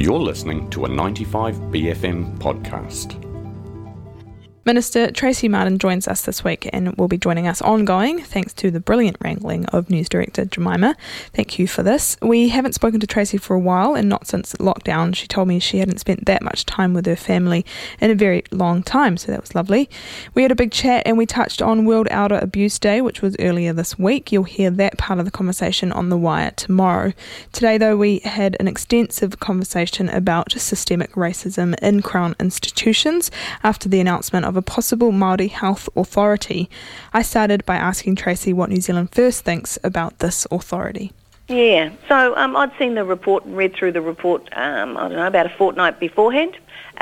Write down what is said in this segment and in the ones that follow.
You're listening to a 95BFM podcast. Minister Tracy Martin joins us this week and will be joining us ongoing thanks to the brilliant wrangling of News Director Jemima. Thank you for this. We haven't spoken to Tracy for a while and not since lockdown. She told me she hadn't spent that much time with her family in a very long time, so that was lovely. We had a big chat and we touched on World Elder Abuse Day, which was earlier this week. You'll hear that part of the conversation on The Wire tomorrow. Today, though, we had an extensive conversation about systemic racism in Crown institutions after the announcement of a possible Māori Health Authority. I started by asking Tracy what New Zealand First thinks about this authority. Yeah, so I'd seen the report and read through the report, about a fortnight beforehand,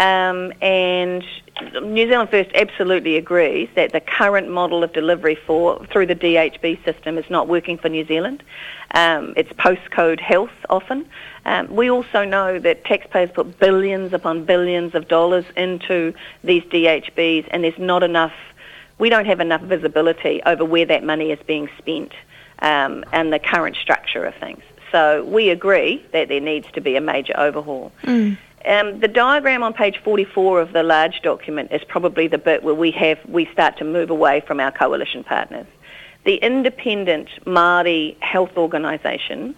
and New Zealand First absolutely agrees that the current model of delivery through the DHB system is not working for New Zealand. It's postcode health often. We also know that taxpayers put billions upon billions of dollars into these DHBs, and we don't have enough visibility over where that money is being spent and the current structure of things. So we agree that there needs to be a major overhaul. The diagram on page 44 of the large document is probably the bit where we start to move away from our coalition partners. The Independent Māori Health Organisation,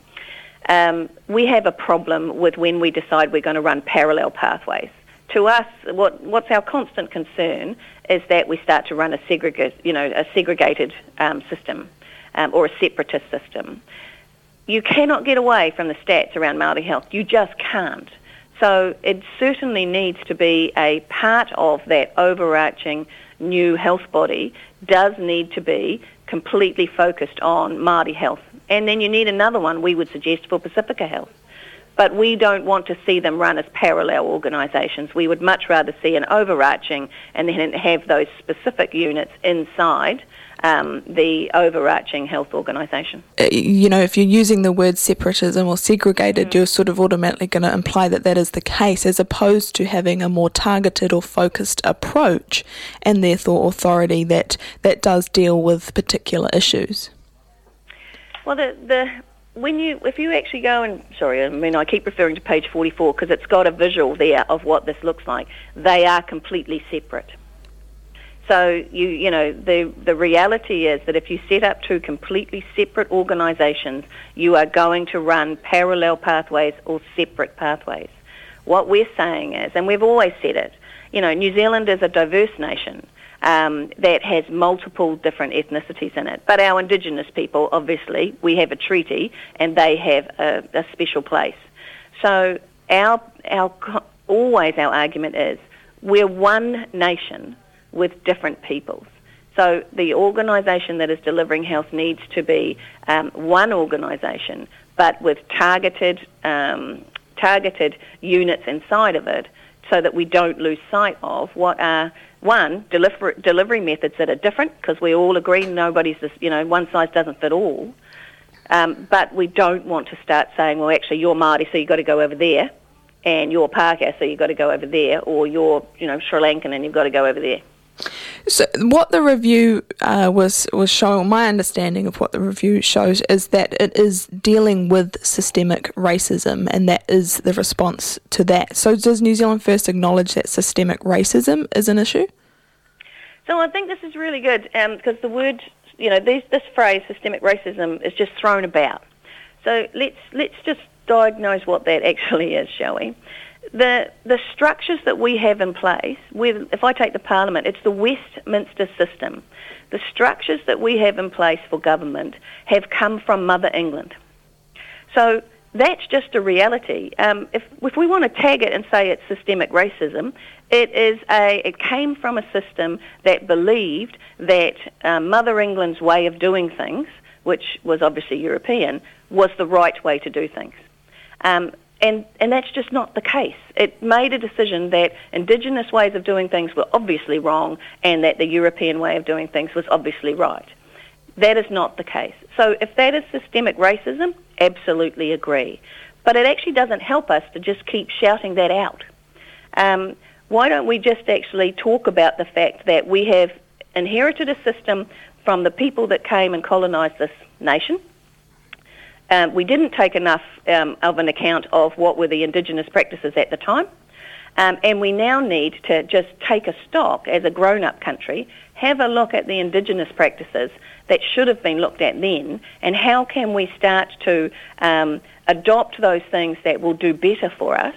we have a problem with when we decide we're going to run parallel pathways. To us, what's our constant concern is that we start to run a segregated system or a separatist system. You cannot get away from the stats around Māori health. You just can't. So it certainly needs to be a part of that overarching new health body does need to be completely focused on Māori health. And then you need another one, we would suggest, for Pacifica Health. But we don't want to see them run as parallel organisations. We would much rather see an overarching and then have those specific units inside the overarching health organisation. If you're using the word separatism or segregated, you're sort of automatically going to imply that that is the case, as opposed to having a more targeted or focused approach and therefore authority that does deal with particular issues. Well, if you actually go and, I keep referring to page 44 because it's got a visual there of what this looks like. They are completely separate. So the reality is that if you set up two completely separate organisations, you are going to run parallel pathways or separate pathways. What we're saying is, and we've always said it, New Zealand is a diverse nation that has multiple different ethnicities in it. But our Indigenous people, obviously, we have a treaty and they have a special place. So our argument is we're one nation with different peoples. So the organisation that is delivering health needs to be one organisation, but with targeted units inside of it, so that we don't lose sight of what are delivery methods that are different, because we all agree nobody's one size doesn't fit all. But we don't want to start saying, well, actually you're Māori, so you've got to go over there, and you're Pākehā, so you've got to go over there, or you're Sri Lankan and you've got to go over there. So what the review was showing, my understanding of what the review shows is that it is dealing with systemic racism, and that is the response to that. So does New Zealand First acknowledge that systemic racism is an issue? So I think this is really good because the word, this phrase, systemic racism, is just thrown about. So let's just diagnose what that actually is, shall we? The structures that we have in place, if I take the Parliament, it's the Westminster system. The structures that we have in place for government have come from Mother England. So that's just a reality. If we want to tag it and say it's systemic racism, it came from a system that believed that Mother England's way of doing things, which was obviously European, was the right way to do things. And that's just not the case. It made a decision that Indigenous ways of doing things were obviously wrong and that the European way of doing things was obviously right. That is not the case. So if that is systemic racism, absolutely agree. But it actually doesn't help us to just keep shouting that out. Why don't we just actually talk about the fact that we have inherited a system from the people that came and colonised this nation, We didn't take enough of an account of what were the Indigenous practices at the time. And we now need to just take a stock as a grown-up country, have a look at the Indigenous practices that should have been looked at then, and how can we start to adopt those things that will do better for us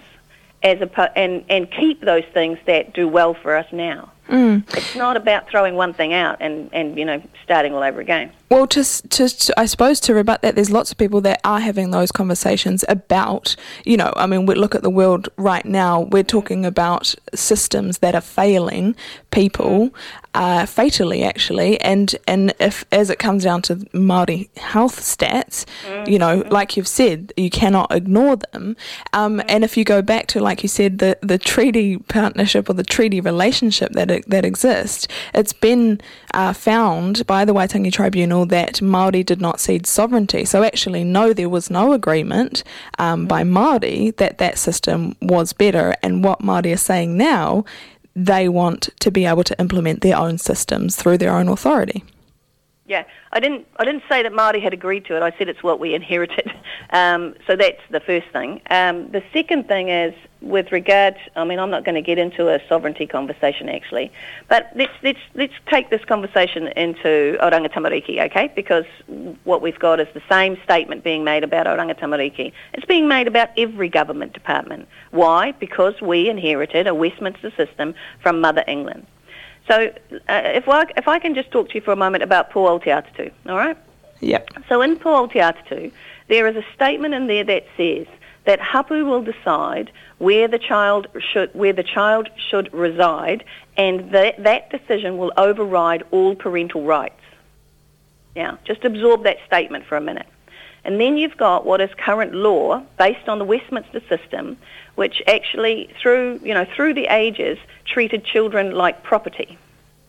and keep those things that do well for us now. It's not about throwing one thing out and starting all over again. Well, just I suppose to rebut that, there's lots of people that are having those conversations about, we look at the world right now, we're talking about systems that are failing people, fatally actually, and if, as it comes down to Māori health stats, like you've said, you cannot ignore them, and if you go back to, like you said, the treaty partnership or the treaty relationship that exists, it's been found by the Waitangi Tribunal that Māori did not cede sovereignty. So actually, no, there was no agreement by Māori that system was better. And what Māori are saying now, they want to be able to implement their own systems through their own authority. Yeah, I didn't say that Māori had agreed to it. I said it's what we inherited. So that's the first thing. The second thing is with regard. I'm not going to get into a sovereignty conversation actually, but let's take this conversation into Oranga Tamariki, okay? Because what we've got is the same statement being made about Oranga Tamariki. It's being made about every government department. Why? Because we inherited a Westminster system from Mother England. So if I can just talk to you for a moment about Po Aotearoa, all right? Yep. So in Po Aotearoa, there is a statement in there that says that hapu will decide where the child should reside, and that decision will override all parental rights. Now, just absorb that statement for a minute. And then you've got what is current law based on the Westminster system, which actually through the ages treated children like property.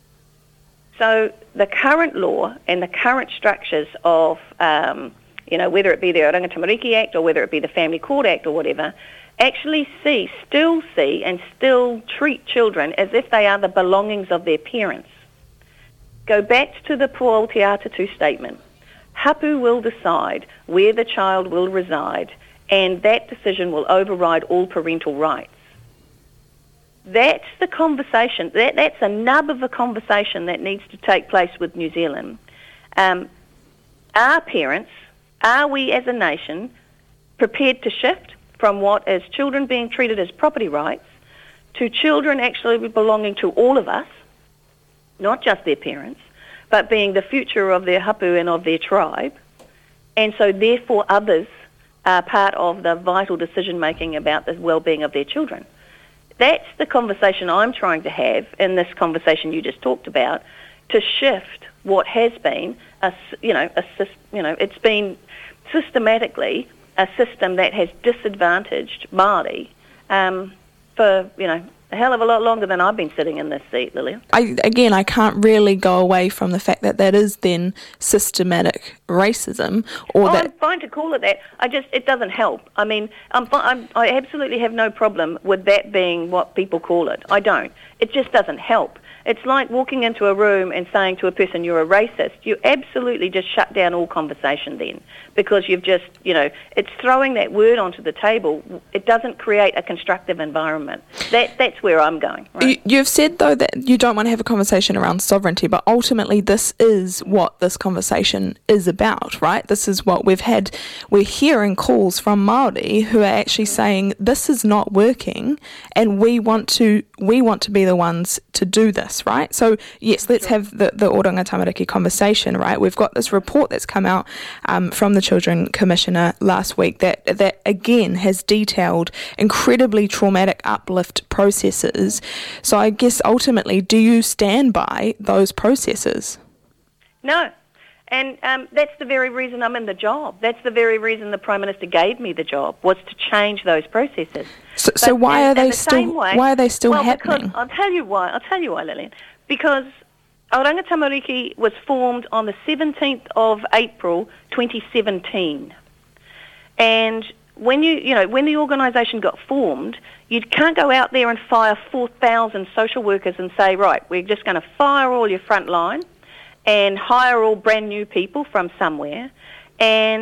So the current law and the current structures of, whether it be the Oranga Tamariki Act or whether it be the Family Court Act or whatever, actually still treat children as if they are the belongings of their parents. Go back to the Po Aotearoa statement. Hapu will decide where the child will reside, and that decision will override all parental rights. That's the conversation. That's a nub of a conversation that needs to take place with New Zealand. Are parents, are we as a nation prepared to shift from what is children being treated as property rights to children actually belonging to all of us, not just their parents, but being the future of their hapu and of their tribe, and so therefore others are part of the vital decision-making about the well-being of their children. That's the conversation I'm trying to have in this conversation you just talked about, to shift what has been it's been systematically a system that has disadvantaged Māori for a hell of a lot longer than I've been sitting in this seat, Lillian. I can't really go away from the fact that is then systematic racism. I'm fine to call it that. It doesn't help. I absolutely have no problem with that being what people call it. I don't. It just doesn't help. It's like walking into a room and saying to a person, you're a racist. You absolutely just shut down all conversation then, because you've just, it's throwing that word onto the table. It doesn't create a constructive environment. That's where I'm going. Right? You've said, though, that you don't want to have a conversation around sovereignty, but ultimately this is what this conversation is about, right? This is what we've had. We're hearing calls from Māori who are actually saying this is not working, and we want to be the ones to do this, right? So yes, let's have the Oranga Tamariki conversation, right? We've got this report that's come out from the Children Commissioner last week that again has detailed incredibly traumatic uplift processes. So I guess ultimately, do you stand by those processes? No. And that's the very reason I'm in the job. That's the very reason the Prime Minister gave me the job, was to change those processes. So why are they still happening? I'll tell you why, Lillian. Because Oranga Tamariki was formed on the 17th of April 2017. And when when the organisation got formed, you can't go out there and fire 4,000 social workers and say, right, we're just going to fire all your front line and hire all brand new people from somewhere and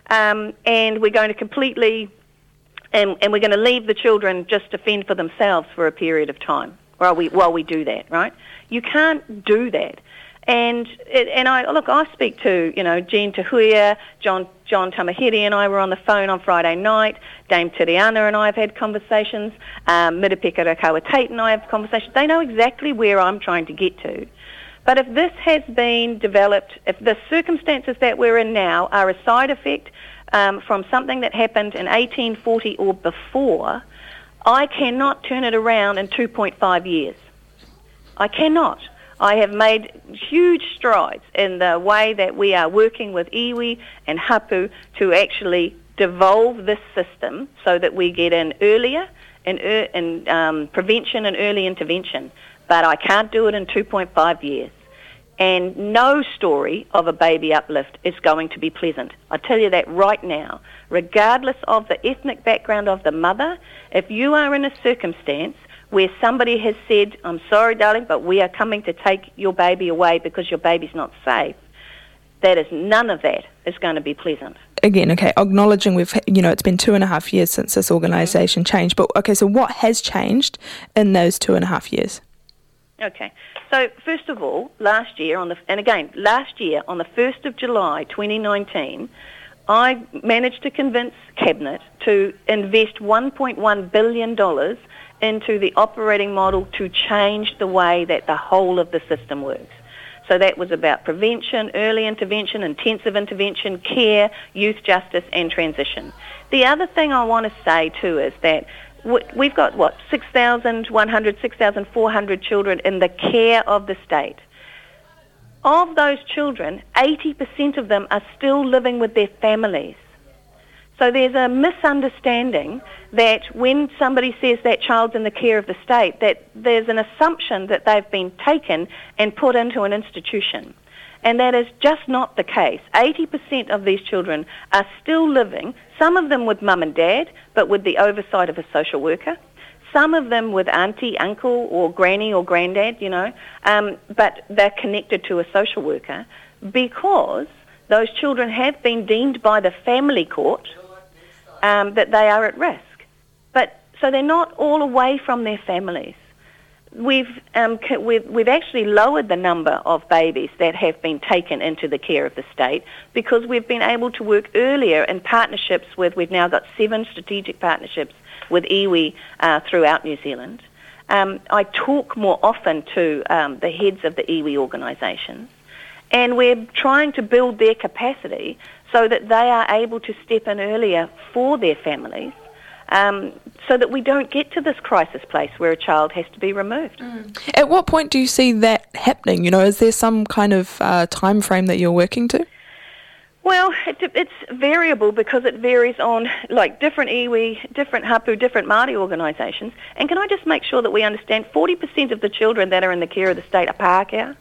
and we're going to completely, and we're going to leave the children just to fend for themselves for a period of time while we do that, right? You can't do that. And I speak to, Jean Tahuya, John Tamahere and I were on the phone on Friday night. Dame Tiriana and I have had conversations. Mirapeka Rakawa Tate and I have conversations. They know exactly where I'm trying to get to. But if this has been developed, if the circumstances that we're in now are a side effect from something that happened in 1840 or before, I cannot turn it around in 2.5 years. I cannot. I have made huge strides in the way that we are working with iwi and hapu to actually devolve this system so that we get in earlier in prevention and early intervention. But I can't do it in 2.5 years. And no story of a baby uplift is going to be pleasant. I tell you that right now. Regardless of the ethnic background of the mother, if you are in a circumstance where somebody has said, I'm sorry, darling, but we are coming to take your baby away because your baby's not safe, none of that is going to be pleasant. Again, okay, acknowledging it's been 2.5 years since this organisation changed, but okay, so what has changed in those 2.5 years? Okay, so first of all, last year on the 1st of July 2019, I managed to convince Cabinet to invest $1.1 billion into the operating model to change the way that the whole of the system works. So that was about prevention, early intervention, intensive intervention, care, youth justice and transition. The other thing I want to say too is that we've got, 6,100, 6,400 children in the care of the state. Of those children, 80% of them are still living with their families. So there's a misunderstanding that when somebody says that child's in the care of the state, that there's an assumption that they've been taken and put into an institution. And that is just not the case. 80% of these children are still living, some of them with mum and dad, but with the oversight of a social worker. Some of them with auntie, uncle, or granny or granddad, but they're connected to a social worker because those children have been deemed by the family court that they are at risk. But so they're not all away from their families. We've actually lowered the number of babies that have been taken into the care of the state because we've been able to work earlier in partnerships we've now got 7 strategic partnerships with iwi throughout New Zealand. I talk more often to the heads of the iwi organisations, and we're trying to build their capacity so that they are able to step in earlier for their families, so that we don't get to this crisis place where a child has to be removed. At what point do you see that happening? Is there some kind of time frame that you're working to? Well, it's variable because it varies on different iwi, different hapu, different Māori organisations. And can I just make sure that we understand 40% of the children that are in the care of the state are Pākehā?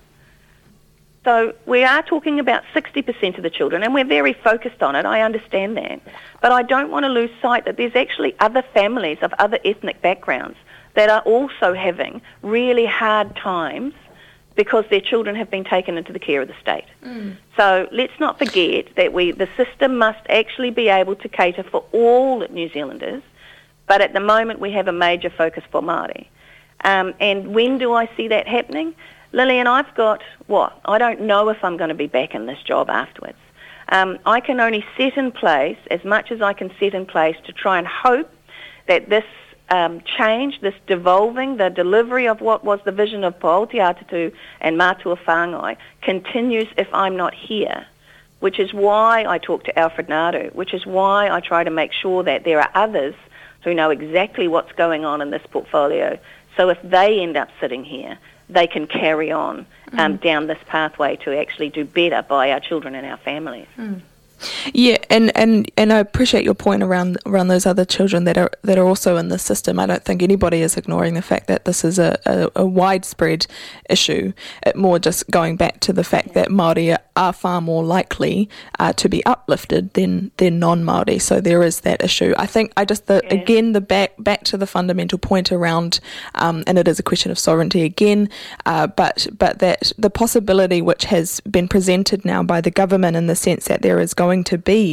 So we are talking about 60% of the children, and we're very focused on it. I understand that. But I don't want to lose sight that there's actually other families of other ethnic backgrounds that are also having really hard times because their children have been taken into the care of the state. So let's not forget that the system must actually be able to cater for all New Zealanders, but at the moment we have a major focus for Māori. And when do I see that happening? Lillian, I've got, I don't know if I'm going to be back in this job afterwards. I can only set in place as much as I can set in place to try and hope that this change, this devolving, the delivery of what was the vision of Paoti Atatu and Mātua Whāngai continues if I'm not here, which is why I talk to Alfred Naru, which is why I try to make sure that there are others who know exactly what's going on in this portfolio. So if they end up sitting here, they can carry on down this pathway to actually do better by our children and our families. Yeah, and I appreciate your point around those other children that are also in the system. I don't think anybody is ignoring the fact that this is a widespread issue. It more just going back to the fact that Māori are far more likely to be uplifted than non-Māori. So there is that issue. I think again the back to the fundamental point around, and it is a question of sovereignty again, but that the possibility which has been presented now by the government in the sense that there is going to be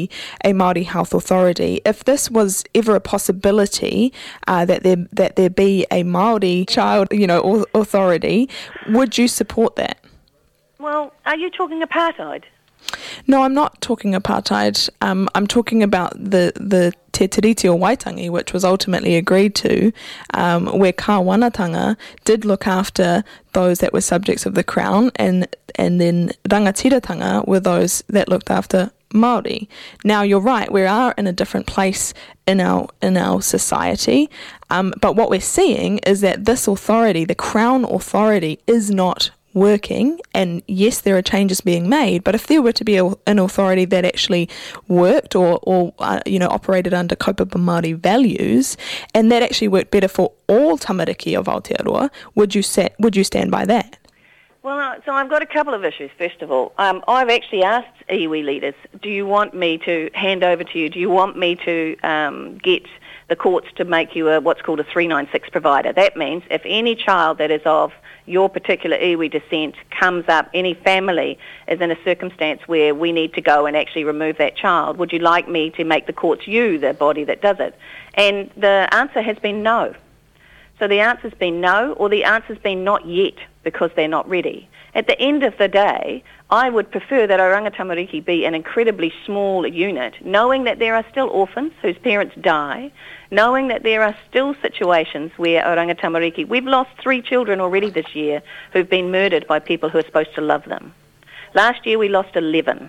be a Māori Health Authority. If this was ever a possibility, that there be a Māori child, authority, would you support that? Well, are you talking apartheid? No, I'm not talking apartheid. I'm talking about the Te Tiriti o Waitangi, which was ultimately agreed to, where Kāwanatanga did look after those that were subjects of the Crown, and then Rangatiratanga were those that looked after Māori. Now, you're right, we are in a different place in our society, but what we're seeing is that this authority, the Crown authority, is not working, and yes, there are changes being made, but if there were to be an authority that actually worked or operated under kaupapa Māori values, and that actually worked better for all tamariki of Aotearoa, would you stand by that? Well, so I've got a couple of issues. First of all, I've actually asked iwi leaders, do you want me to hand over to you, do you want me to get the courts to make you what's called a 396 provider? That means if any child that is of your particular iwi descent comes up, any family is in a circumstance where we need to go and actually remove that child, would you like me to make the courts you the body that does it? And the answer has been no. So the answer's been no, or the answer's been not yet, because they're not ready. At the end of the day, I would prefer that Oranga Tamariki be an incredibly small unit, knowing that there are still orphans whose parents die, knowing that there are still situations where Oranga Tamariki, we've lost 3 children already this year who've been murdered by people who are supposed to love them. Last year we lost 11.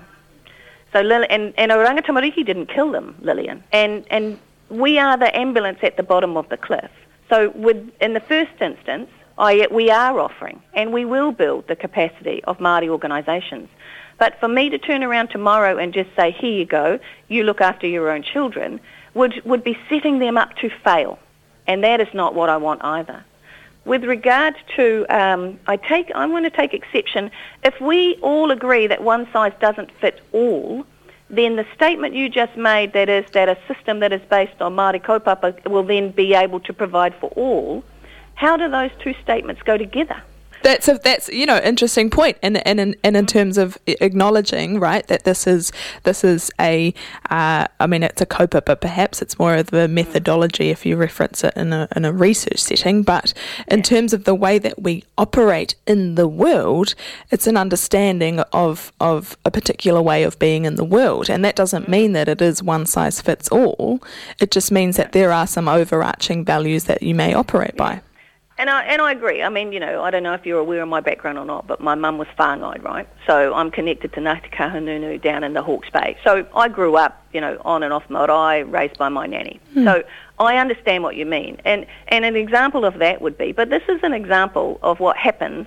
So and Oranga Tamariki didn't kill them, Lillian. And we are the ambulance at the bottom of the cliff. So in the first instance, we are offering, and we will build the capacity of Māori organisations. But for me to turn around tomorrow and just say, here you go, you look after your own children, would be setting them up to fail. And that is not what I want either. With regard to, I'm going to take exception. If we all agree that one size doesn't fit all, then the statement you just made, that is that a system that is based on Māori kaupapa will then be able to provide for all, how do those two statements go together? That's interesting point, and in terms of acknowledging, right, that this is a it's a kaupapa, perhaps it's more of a methodology if you reference it in a research setting, but in terms of the way that we operate in the world, it's an understanding of a particular way of being in the world, and that doesn't mean that it is one size fits all. It just means that there are some overarching values that you may operate by. And I agree. I mean, I don't know if you're aware of my background or not, but my mum was whāngai, right? So I'm connected to Ngāti Kahungunu down in the Hawke's Bay. So I grew up, on and off marae, raised by my nanny. So I understand what you mean. And an example of that would be, but this is an example of what happens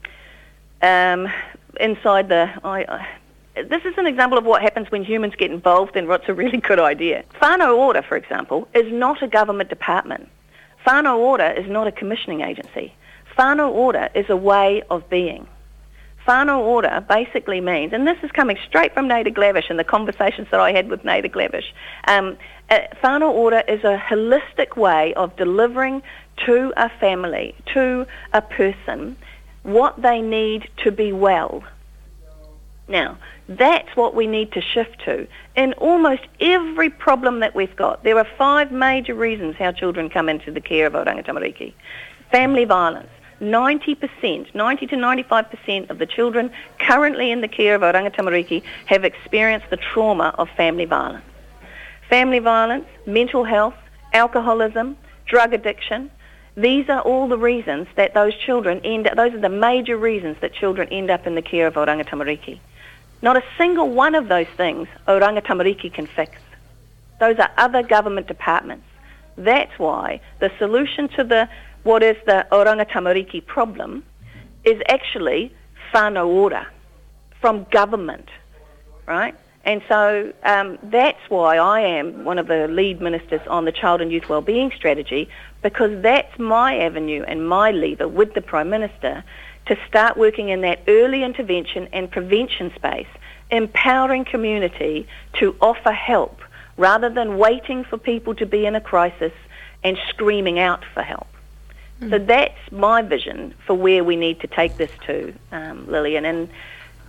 inside this is an example of what happens when humans get involved in what's a really good idea. Whānau Ora, for example, is not a government department. Whānau Ora is not a commissioning agency. Whānau Ora is a way of being. Whānau Ora basically means, and this is coming straight from Nader Glavish and the conversations that I had with Nader Glavish, Whānau Ora is a holistic way of delivering to a family, to a person, what they need to be well. Now, that's what we need to shift to. In almost every problem that we've got, there are 5 major reasons how children come into the care of Oranga Tamariki. Family violence. 90 to 95% of the children currently in the care of Oranga Tamariki have experienced the trauma of family violence. Family violence, mental health, alcoholism, drug addiction. These are all the reasons that those are the major reasons that children end up in the care of Oranga Tamariki. Not a single one of those things Oranga Tamariki can fix. Those are other government departments. That's why the solution to what is the Oranga Tamariki problem is actually whānau ora from government, right? And so that's why I am one of the lead ministers on the Child and Youth Wellbeing Strategy, because that's my avenue and my lever with the Prime Minister to start working in that early intervention and prevention space, empowering community to offer help rather than waiting for people to be in a crisis and screaming out for help. So that's my vision for where we need to take this to, Lillian. And,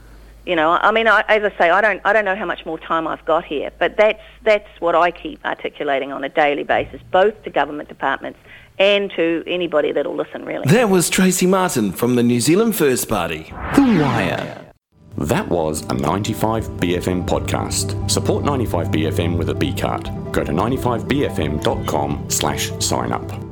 I mean, as I say, I don't know how much more time I've got here, but that's what I keep articulating on a daily basis, both to government departments and to anybody that'll listen, really. That was Tracy Martin from the New Zealand First Party. The Wire. That was a 95BFM podcast. Support 95BFM with a B card. Go to 95bfm.com/sign up.